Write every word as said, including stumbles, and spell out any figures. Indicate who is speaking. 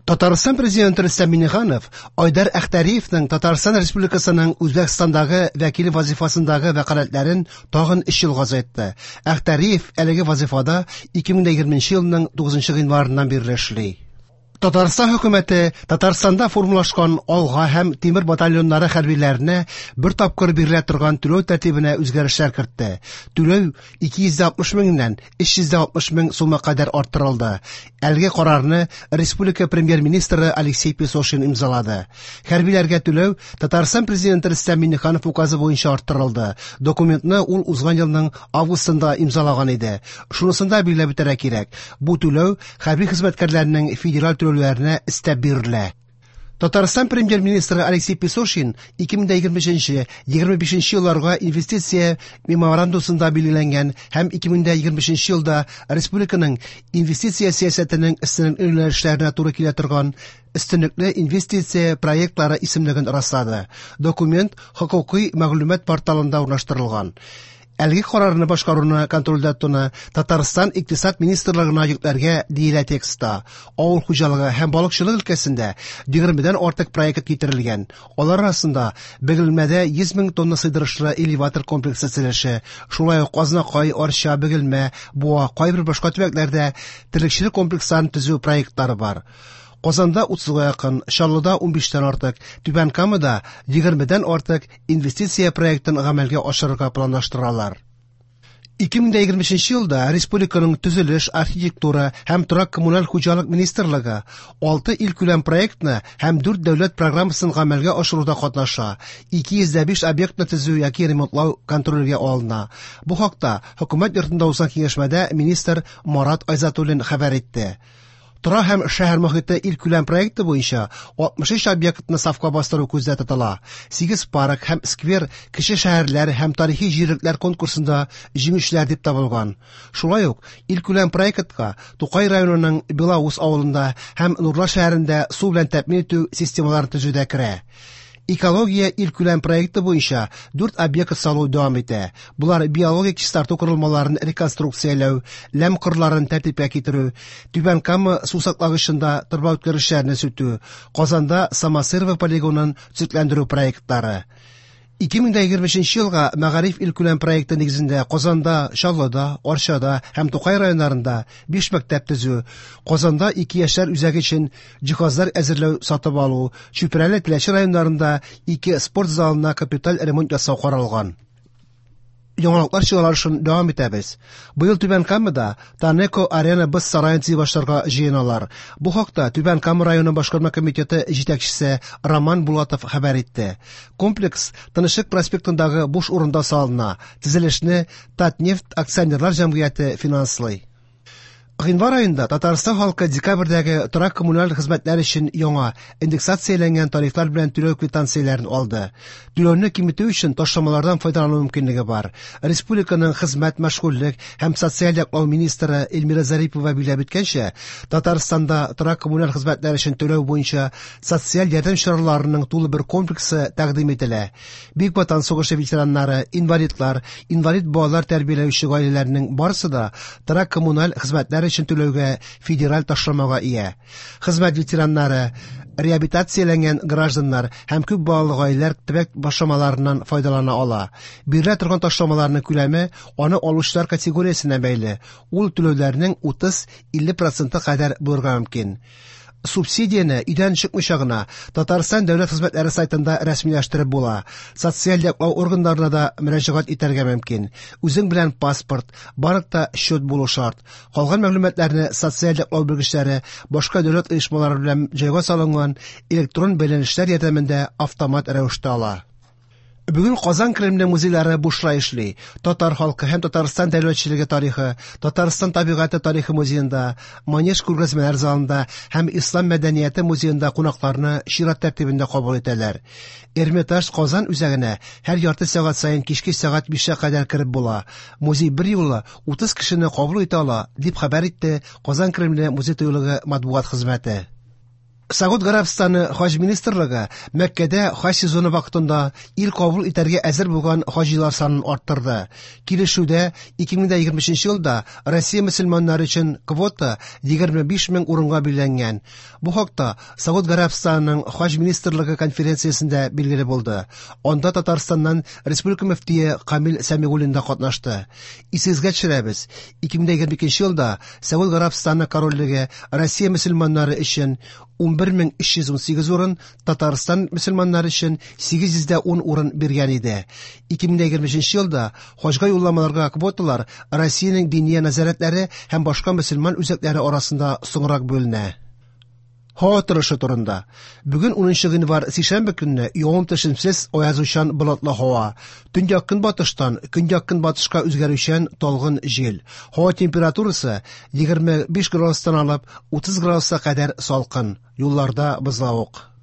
Speaker 1: Татарстан президенты Рөстәм Миңнеханов Айдар Әхтәриевнең Татарстан Республикасының Үзбәкстандагы вәкиле вазифасындагы вәкаләтләрен тагын өч елга озайтты. Әхтәриев әлеге вазифада ике мең егерменче елның тугызынчы гыйнварыннан бирле эшли. Татарстан хөкүмәте Татарстанда формалашкан алга һәм тимер батальоннары хәрбиләренә бер тапкыр бирелә торган түләү тәртибенә үзгәрешләр кертте. Түләү ике йөз алтмыш меңнән өч йөз алтмыш мең сумга кадәр арттырылды. Әлеге карарны республика премьер-министры Алексей Песошин имзалады. Хәрбиләргә түләү Татарстан президенты Рөстәм Миңнеханов указы буенча арттырылды. Документны ул узган елның августында имзалаган иде. Шунысында билгеләп үтәргә кирәк. Бу түләү хәрби хезмәткәрләрнең федераль түләүләренә өстәп бирелә. Татарстан премьер-министры Алексей Песошин ике мең егерменче - егерме бишенче елларга инвестиция меморандумында билгеләнгән һәм ике мең егерменче елда республиканың инвестиция сәясәтенең өстенлек юнәлешләренә туры килә торган өстенлекле инвестиция проектлары исемлеген раслады. Документ хокукый мәгълүмат порталында урнаштырылган. Әлеге карарны башкаруны контрольдә торуны Татарстан икътисад министрлыгына йөкләргә диелә текстта. Авыл хуҗалыгы һәм балыкчылык өлкәсендә егермедән артык проект китерелгән. Алар арасында Бөгелмәдә йөз мең тонна сыйдырышлы элеватор комплексы төзелеше, шулай ук Азнакай, Арча, Бөгелмә, Буа, кайбер башка төбәкләрдә терлекчелек комплексларын төзү проектлары бар. Казанда утызга якын, Чаллыда унбиштән артык, Түбән Камада егермедән артык инвестиция проектын гамәлгә ашырырга планлаштыралар. ике мең егерменче елда республиканың төзелеш, архитектура һәм торак коммуналь хуҗалык министрлыгы алты ил күләм проектны һәм дүрт дәүләт программасын гамәлгә ашыруда катнаша. ике йөз биш объектны төзү яки ремонтлау контрольгә алына. Бу хакта хөкүмәт йортында узган киңәшмәдә министр Марат Айзатуллин хәбәр итте. Тора һәм шәһәр мохите ил күләм проекты буенча алтмыш өч объектны сафка бастыру күздә тотыла. сигез парк һәм сквер кече шәһәрләр һәм тарихи җирлекләр конкурсында җиңүчеләр дип табылган. Шулай ук ил күләм проектка Тукай районының Белаус авылында һәм Нурла шәһәрендә су белән тәэмин итү системаларын төзүдә керә. Экология ил күләм проекты буенча дүрт объект салу дәвам итә. Булар биологик чистарту корылмаларын реконструкцияләү, ләм кырларын тәртипкә китерү, Түбән Кама су саклагычында торба үткәрешләрне сүтү, Казанда Самосерва полигонын төзекләндерү проектлары. ике мең егерменче елга Мәгариф ил күләм проекты нигезендә Казанда, Чаллыда, Арчада һәм Тукай районнарында биш мәктәп төзү, Казанда ике яшьләр үзәге өчен җиһазлар әзерләү, сатып алу, Чүпрәле, Теләче районнарында ике спорт залына капиталь ремонт ясау каралган. Яңалыклар чыгарышын дәвам итәбез. Быел Түбән Камада Танеко арена быз сараен төзи башларга җыеналар. Бу хакта Түбән Кама районы башкарма комитеты җитәкчесе Роман Булатов хәбәр итте. Комплекс Тынычлык проспектындагы буш урында салына. Төзелешне Татнефть акционерлар җәмгыяте финанслый. Гыйнвар айында Татарстан халкы декабрьдәге торак коммуналь хезмәтләр өчен яңа индексацияләнгән тарифлар белән түләү квитанцияләрен алды. Түләүне киметү өчен ташламалардан файдалану мөмкинлеге бар. Республиканың хезмәт, мәшгульлек һәм социаль яклау министры Эльмира Зарипова билгеләп үткәнчә, Татарстанда торак коммуналь хезмәтләр өчен түләү буенча социаль ярдәм чараларының тулы бер комплексы тәкъдим ителә. Бик Ватан сугышы ветераннары, инвалидлар, инвалид балалар тәрбияләүче гаиләләрнең барысы да торак коммуналь хезмәтләр өчен түләүгә федераль ташламага ия. Хезмәт ветераннары, реабилитацияләнгән гражданнар һәм күп балалы гаиләләр төбәк башламаларыннан файдалана ала. Бирелә торган ташламаларның күләме аны алучылар категориясенә бәйле. Ул түләүләрнең утыз-илле проценты кадәр булырга мөмкин. Субсидияне өйдән чыкмыйча гына Татарстан дәүләт хезмәтләре сайтында рәсмиләштереп була. Социаль яклау органнарына да мөрәҗәгать итәргә мөмкин. Үзең белән паспорт, барлыкта счет булу шарт. Калган мәгълүматларны социаль яклау белгечләре башка дәүләт оешмалары белән җайга салынган электрон бәйләнешләр ярдәмендә автомат рәвештә ала. Бүген Казан Кремле музейлары бушлай эшли. Татар халкы һәм Татарстан дәүләтчелеге тарихы, Татарстан табигате тарихы музеенда, Манеж күргәзмәләр залында һәм Ислам мәдәнияте музеенда кунакларны чират тәртибендә кабул итәләр. Эрмитаж Казан үзәгенә һәр ярты сәгать саен кичке сәгать бишкә кадәр кирип була. Музей бер юлы утыз кешене кабул итә ала, дип хәбәр итте Казан Кремле музей тыюлыгы матбугат хезмәте. Сауд Гарабистаны хаҗ министрлыгы Мәккәдә хаҗ сезоны вакытында ил кабул итәргә әзер булган хаҗилар санын арттырды. Килешүдә ике мең егерме өченче елда Россия мөселманнары өчен квота егерме биш мең урынга билгеләнгән. Бу хакта Сауд Гарабистанының хаҗ министрлыгы конференциясендә билгеле булды. Анда Татарстаннан республика мөфтие Камил Сәмигуллин да катнашты. Исегезгә төшерәбез, ике мең егерме икенче елда Сауд Гарабистаны корольлеге Россия мөселманнары өчен ун бер мең өч йөз ун сигез урын, Татарстан мөселманнары өчен сигез йөз ун урын биргән иде. ике мең егерме өченче елда хаҗга юлламаларга квоталар Россиянең дини нәзарәтләре һәм башка мөселман үзәкләре арасында соңрак бүленә. Һава торышы турында. Бүген унынчы гыйнвар сишәмбе көнне явым-төшемсез аязучан болытлы һава. Төньяк көнбатыштан көньяк көнбатышка үзгәрүчән талгын җил. Һава температурасы егерме биш градустан алып утыз градуска кадәр салкын. Юлларда бозлавык.